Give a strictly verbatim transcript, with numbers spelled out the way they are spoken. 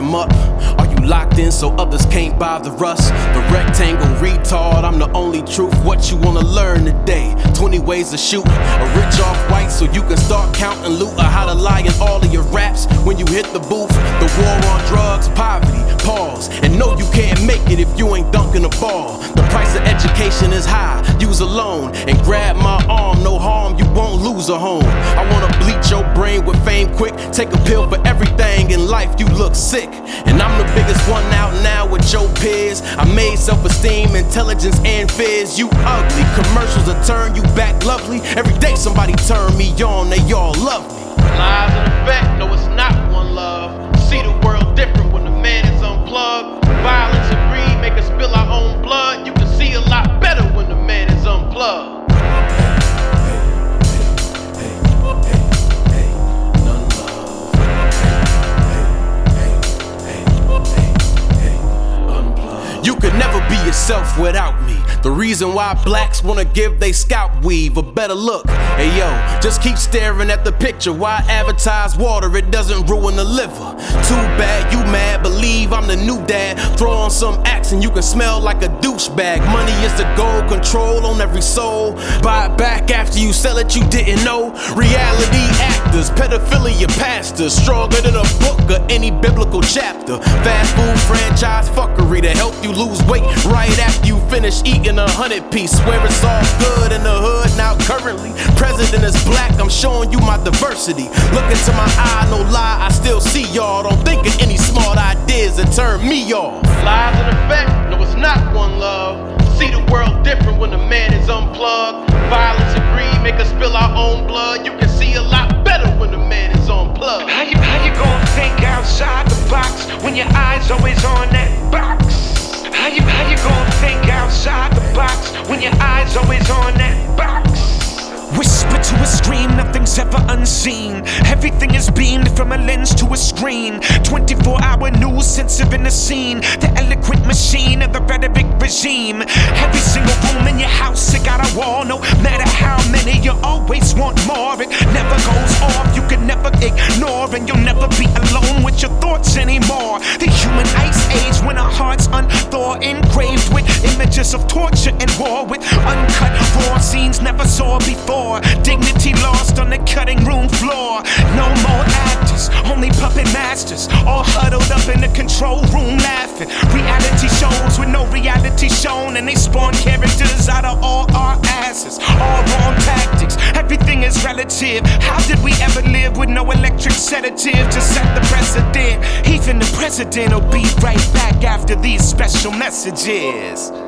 'em up. Are you locked in so others can't bother us? The rectangle retard, I'm the only truth. What you wanna learn today? twenty ways to shoot a rich off white so you can start counting loot. Or how to lie in all of your raps when you hit the booth. The war on drugs, poverty, pause. And no, you can't make it if you ain't dunking a ball. The price of education is high, use a loan. And grab my arm, no harm, you won't lose a home. I wanna bleach your brain with fame quick. Take a pill for everything in life, you look sick. And I'm the biggest one out now with your peers. I made self-esteem, intelligence, and fears. You ugly, commercials will turn you back lovely. Every day somebody turn me on, they all love me. Lies in effect, no it's not one love. See the world different when the man is unplugged. Violence and greed make us spill our own blood. You can see a lot better when the man is unplugged. You could never be yourself without me. The reason why blacks wanna give they scalp weave a better look. Hey yo, just keep staring at the picture. Why advertise water? It doesn't ruin the liver. Too bad you mad, believe I'm the new dad. Throw on some axe and you can smell like a douchebag. Money is the goal, control on every soul. Buy it back after you sell it, you didn't know. Reality actors, pedophilia pastors, stronger than a book or any biblical chapter. Fast food franchise fuckery to help you lose weight right after you finish eating a hundred piece. Swear it's all good in the hood now currently. President is black, I'm showing you my diversity. Look into my eye, no lie, I still see y'all. Don't think of any smart ideas that turn me off. Lies in effect, no it's not one love. See the world different when the man is unplugged. Violence and greed make us spill our own blood. You can see a lot better when the man is unplugged. How you, how you gonna think outside the box when your eyes always on that box? How you, how you gonna think outside the box when your eyes always on that box? Whisper to a scream, nothing's ever unseen. Everything is beamed from a lens to a screen. twenty-four hour news, censoring the scene. The eloquent machine of the rhetoric regime. Every single room in your house, it got a wall. No matter how many, you always want more. It never goes off, you can never ignore. And you'll never be alone with your thoughts anymore. The human ice age when our hearts unthaw, engraved with images of torture and war. With uncut raw scenes never saw before. Dignity lost on the cutting room floor. No more actors, only puppet masters. All huddled up in the control room laughing. Reality shows with no reality shown. And they spawn characters out of all our asses. All wrong tactics, everything is relative. How did we ever live with no electric sedative to set the precedent? Even the president will be right back after these special messages.